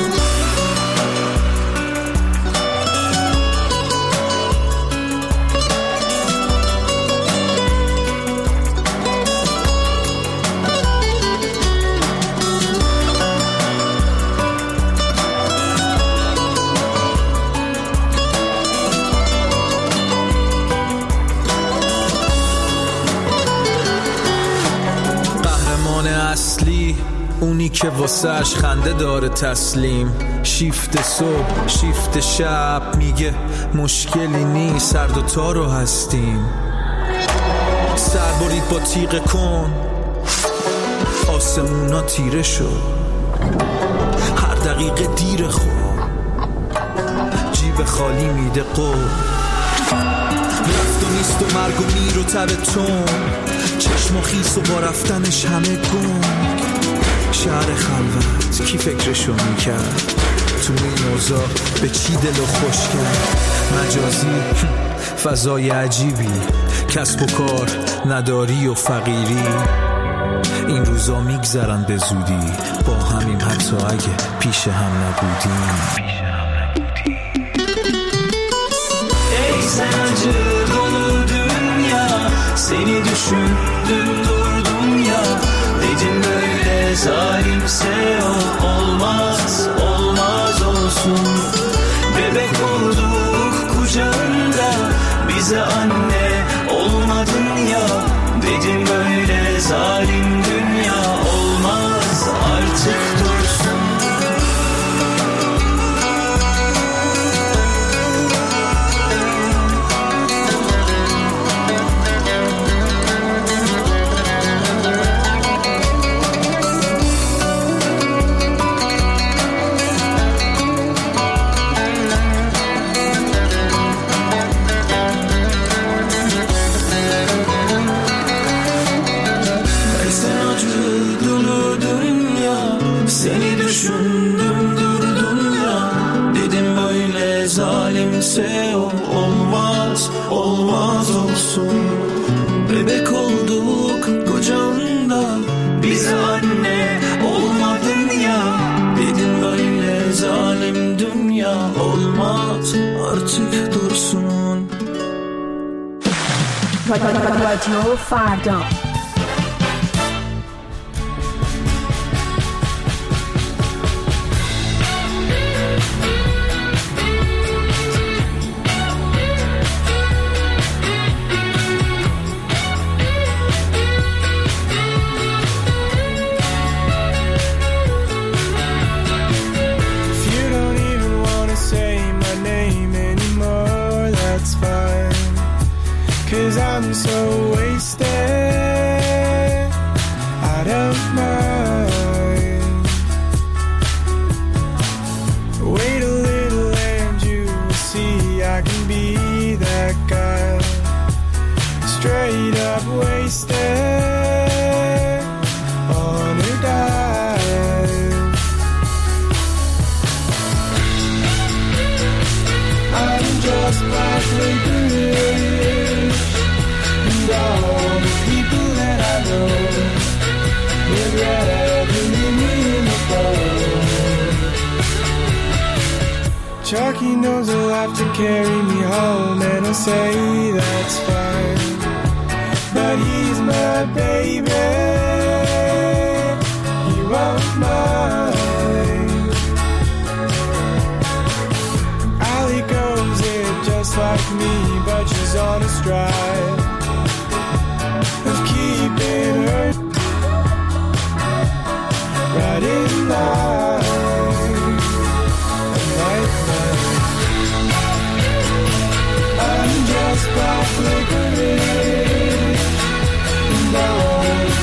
اصلی اونی که واسهش خنده داره تسلیم شیفت صبح شیفت شب میگه مشکلی نیست هر دوتا رو هستیم سر برید با تیغ کن آسمونا تیره شد هر دقیقه دیر خود جیب خالی میده قول رفت و نیست و مرگ و میر و تب تون چشم و خیس و با رفتنش همه گم شهر خلوت کی فکرشو میکرد تو این اوضاع به چی دلو خوش کرد مجازی فضای عجیبی کسب و کار نداری و فقیری این روزا میگذرن به زودی با همیم حتی اگه پیش هم نبودیم ای سنacı dolu dünya seni düşündüm durdum ya dedim böyle zalimse o olmaz olmaz olsun bebek olduk kucağında bize anne olmadın ya dedim böyle zalim dünya olmaz artık dursun. Seni düşündüm durdum ya dedim böyle zalimse o olmaz olmaz olsun bebek olduk kocamda bize anne olmadın ya dedim böyle zalim dünya olmaz artık dursun. رادیو فردا I'm so wasted out of mind. Wait a little and you will see I can be that guy. Straight up wasted on a dive. I'm just black licorice. All the people that I know would rather leave me in the cold. Chucky knows he'll have to carry me home, and I say that's fine. But he's my baby, he won't mind. Allie goes it just like me, but she's on a stride of keeping her right in line. Like I'm just black licorice, and all the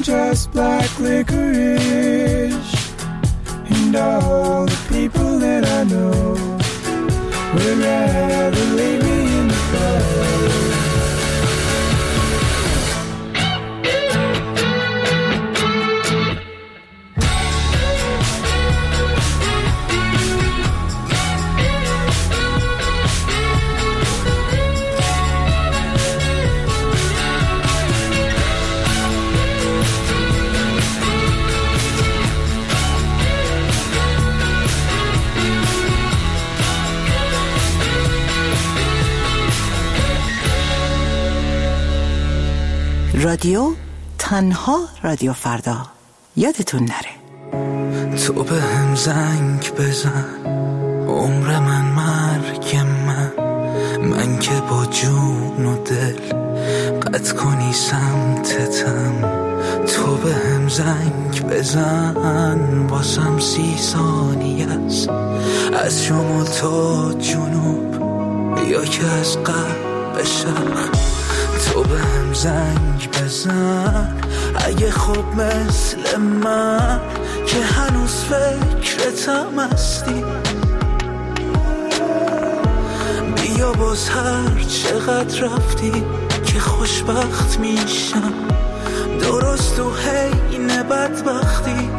just black licorice. And all the people that I know would rather leave me in the dark. رادیو تنها رادیو فردا، یادتون نره. تو به هم زنگ بزن، عمر من مرگ من که با جون و دل قطع کنی سمتتم. تو به هم زنگ بزن، باسم 30 ثانیه است، از شمال تا جنوب یا که از غرب به شرق. تو به هم زنگ بزن اگه خوب مثل من که هنوز فکرتم هستی. بیا باز هر چقدر رفتی که خوشبخت میشم، درست تو حین بدبختی.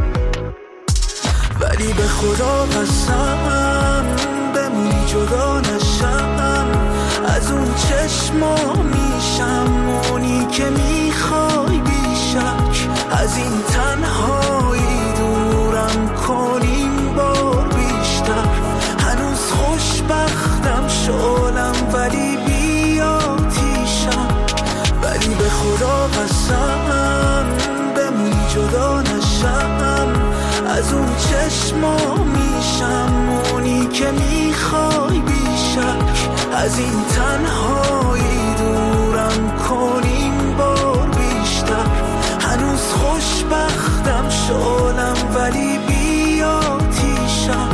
ولی به خدا قسم بمونی جدا نشم از اون چشما، میشم اونی که میخوای بیشک. از این تنهایی دورم کنیم بار بیشتر. هنوز خوشبختم شعلم ولی بیاتیشم. ولی به خدا قسم بمونی جدا نشم از اون چشما، میشم اونی که میخوای بیشک. از این تنهایی دورم کنیم بار بیشتر. هنوز خوشبختم شعلم ولی بیاتیشم.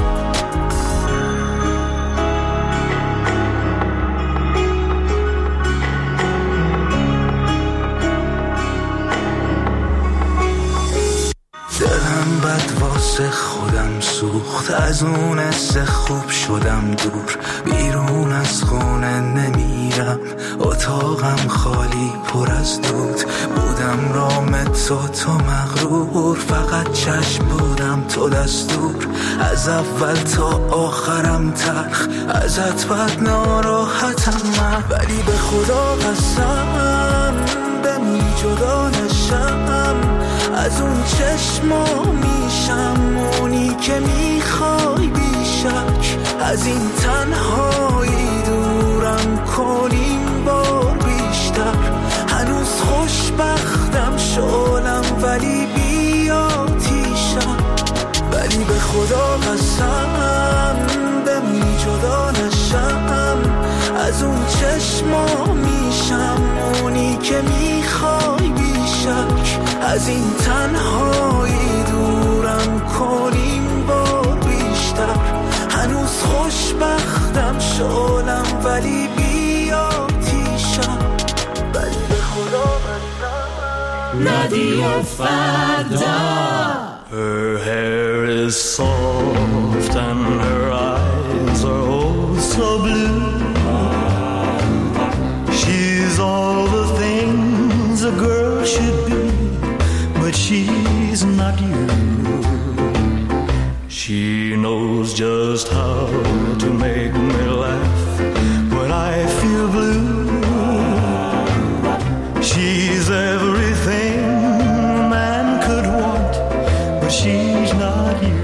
دلم بد واسه خودم سوخت، از اون حس خوب شدم دور. بیرون از خونه نمیرم، اتاقم خالی پر از دود. بودم رام تو مغرور، فقط چشم بودم تو دستور. از اول تا آخرم تلخ، ازت بد ناراحتم من. ولی به خدا قسم بمونی جدا نشم از اون چشما، میشم اونی که میخوای بیشک. از این تنهایی دورم کنیم بار بیشتر. هنوز خوشبختم شعلم ولی بیاتیشم. ولی به خدا قسم بمونی جدا نشم از اون چشما، میشم اونی که میخوای بیشک. از این تنهایی دورم کنیم بار بیشتر. هنوز خوشبختم شعلم ولی بیاتیشم. ولی به خدا رادیو فردا. Her hair is soft and her eyes are oh so blue. She's all the things a girl should be, but she's not you. She knows just how to make me laugh when I feel blue. She's everything a man could want, but she's not you.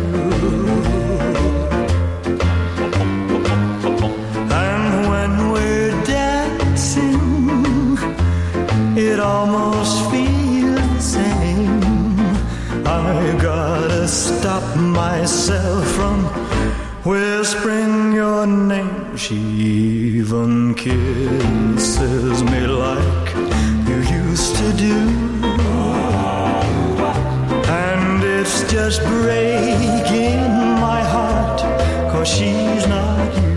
And when we're dancing, it almost feels the same. I gotta stop myself from whispering your name. She even kisses me like you used to do. And it's just breaking my heart, 'cause she's not you.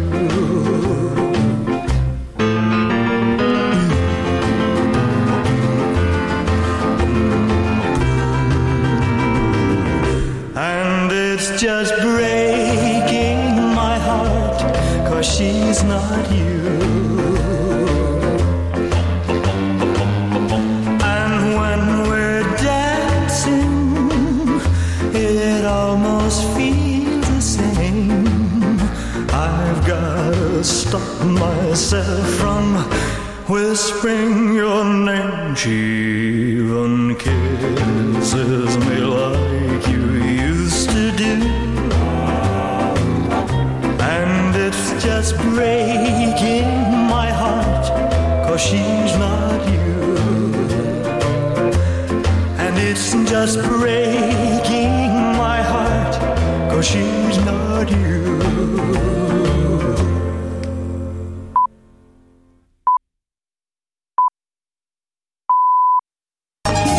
just breaking my heart, 'cause she's not you. And when we're dancing, it almost feels the same. I've gotta stop myself from whispering your name. She even kisses me like you used to do, and it's just breaking my heart, 'cause she's not you. And it's just breaking my heart, 'cause she's not you.